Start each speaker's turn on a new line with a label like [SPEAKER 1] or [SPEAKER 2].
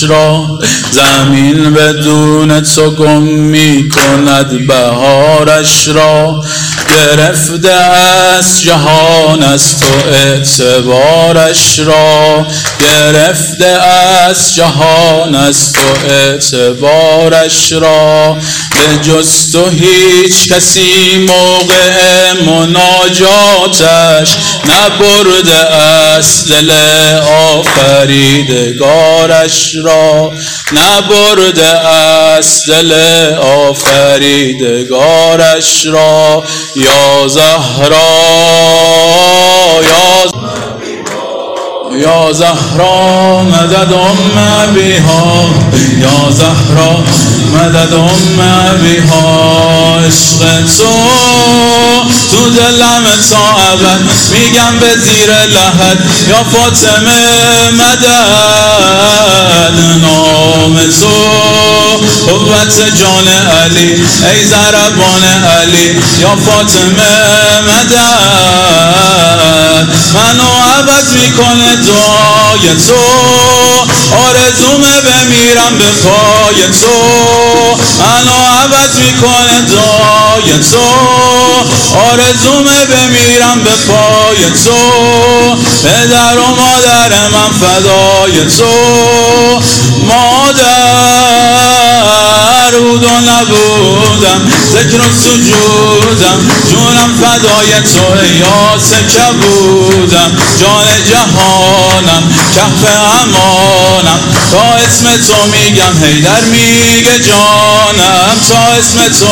[SPEAKER 1] را زمین بدون تو گم می کند بهارش را. گرفته است جهان از تو اعتبارش را، گرفته است جهان از تو اعتبارش را. به جز تو هیچ کسی موقع مناجاتش نبرده است دل آفریدگارش را، نبرده است دل آفریدگارش را. یا زهرا یا زهرا مدد بیها، یا زهرا مدد بیها. عشق تو دلم تا ابد میگم به زیر لحد یا فاطمه مدد. نام تو قوت جان علی ای ضربان علی یا فاطمه مدد. منو عوض میکنه دعای تو، آرزومه بمیرم به پای تو. منو عوض میکنه دعای تو، آرزومه بمیرم به پای تو. پدر و مادر من فدای تو، مادر بود و نبودم ذکر و سجودم، جونم فدای تو یاس کبودم. جان جهانم کهف امانم، تا اسم تو میگم حیدر میگه جانم، تا اسم تو